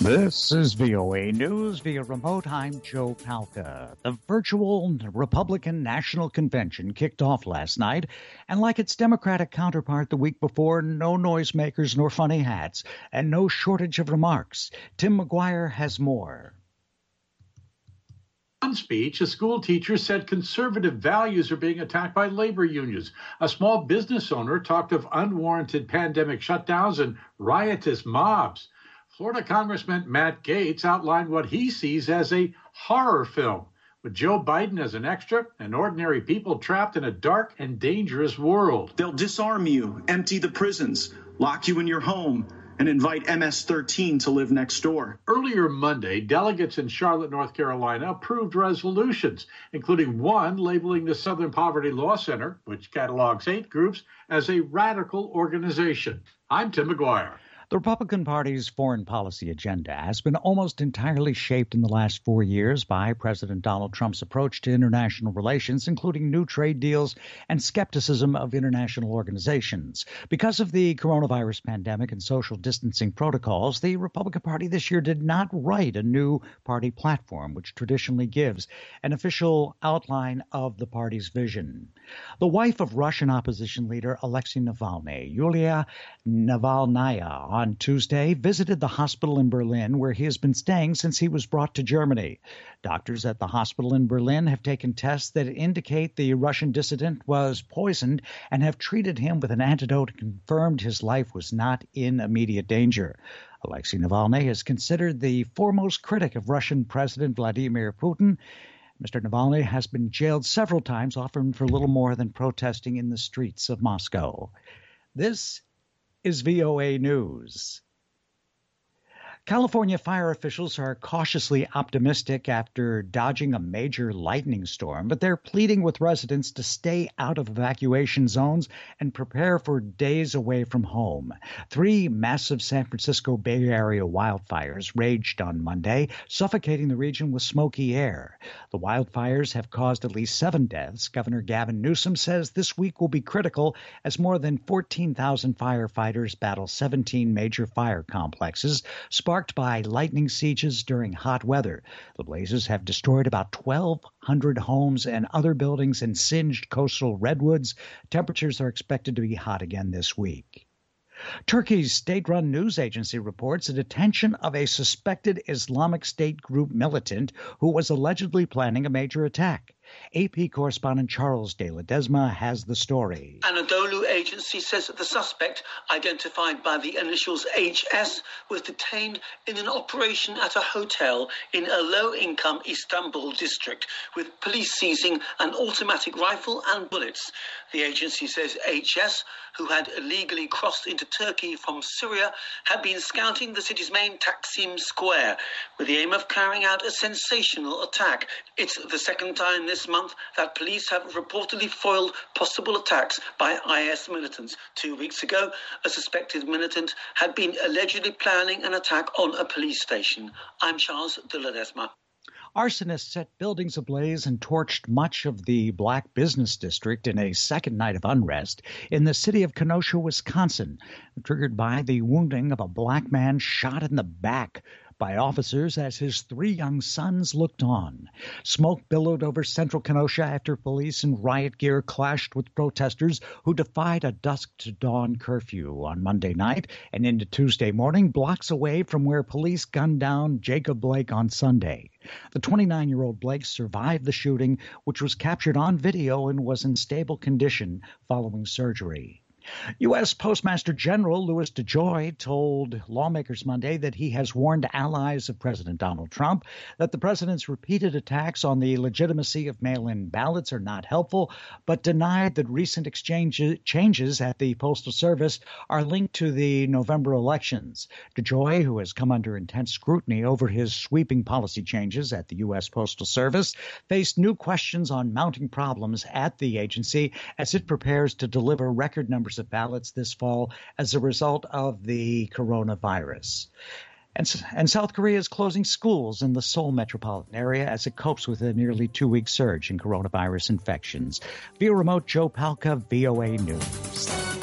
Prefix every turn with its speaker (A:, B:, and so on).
A: This is VOA News via remote. I'm Joe Palca. The virtual Republican National Convention kicked off last night, and like its Democratic counterpart the week before, no noisemakers nor funny hats, and no shortage of remarks. Tim McGuire has more.
B: In one speech, a school teacher said conservative values are being attacked by labor unions. A small business owner talked of unwarranted pandemic shutdowns and riotous mobs. Florida Congressman Matt Gaetz outlined what he sees as a horror film, with Joe Biden as an extra and ordinary people trapped in a dark and dangerous world.
C: They'll disarm you, empty the prisons, lock you in your home, and invite MS-13 to live next door.
B: Earlier Monday, delegates in Charlotte, North Carolina, approved resolutions, including one labeling the Southern Poverty Law Center, which catalogs hate groups, as a radical organization. I'm Tim McGuire.
A: The Republican Party's foreign policy agenda has been almost entirely shaped in the last 4 years by President Donald Trump's approach to international relations, including new trade deals and skepticism of international organizations. Because of the coronavirus pandemic and social distancing protocols, the Republican Party this year did not write a new party platform, which traditionally gives an official outline of the party's vision. The wife of Russian opposition leader Alexei Navalny, Yulia Navalnaya, on Tuesday, visited the hospital in Berlin where he has been staying since he was brought to Germany. Doctors at the hospital in Berlin have taken tests that indicate the Russian dissident was poisoned and have treated him with an antidote and confirmed his life was not in immediate danger. Alexei Navalny is considered the foremost critic of Russian President Vladimir Putin. Mr. Navalny has been jailed several times, often for little more than protesting in the streets of Moscow. This is VOA News. California fire officials are cautiously optimistic after dodging a major lightning storm, but they're pleading with residents to stay out of evacuation zones and prepare for days away from home. 3 massive San Francisco Bay Area wildfires raged on Monday, suffocating the region with smoky air. The wildfires have caused at least 7 deaths. Governor Gavin Newsom says this week will be critical as more than 14,000 firefighters battle 17 major fire complexes, sparked by lightning sieges during hot weather. The blazes have destroyed about 1,200 homes and other buildings and singed coastal redwoods. Temperatures are expected to be hot again this week. Turkey's state-run news agency reports the detention of a suspected Islamic State group militant who was allegedly planning a major attack. AP correspondent Charles de Ledesma has the story.
D: Anadolu agency says that the suspect, identified by the initials HS, was detained in an operation at a hotel in a low-income Istanbul district, with police seizing an automatic rifle and bullets. The agency says HS, who had illegally crossed into Turkey from Syria, had been scouting the city's main Taksim Square with the aim of carrying out a sensational attack. It's the second time this month that police have reportedly foiled possible attacks by IS militants. 2 weeks ago, a suspected militant had been allegedly planning an attack on a police station. I'm Charles de Ledesma.
A: Arsonists set buildings ablaze and torched much of the Black business district in a second night of unrest in the city of Kenosha, Wisconsin, triggered by the wounding of a Black man shot in the back by officers as his 3 young sons looked on. Smoke billowed over central Kenosha after police in riot gear clashed with protesters who defied a dusk-to-dawn curfew on Monday night and into Tuesday morning, blocks away from where police gunned down Jacob Blake on Sunday. The 29-year-old Blake survived the shooting, which was captured on video and was in stable condition following surgery. U.S. Postmaster General Louis DeJoy told lawmakers Monday that he has warned allies of President Donald Trump that the president's repeated attacks on the legitimacy of mail-in ballots are not helpful, but denied that recent changes at the Postal Service are linked to the November elections. DeJoy, who has come under intense scrutiny over his sweeping policy changes at the U.S. Postal Service, faced new questions on mounting problems at the agency as it prepares to deliver record numbers of ballots this fall as a result of the coronavirus. And South Korea is closing schools in the Seoul metropolitan area as it copes with a nearly 2-week surge in coronavirus infections. Via remote, Joe Palca, VOA News.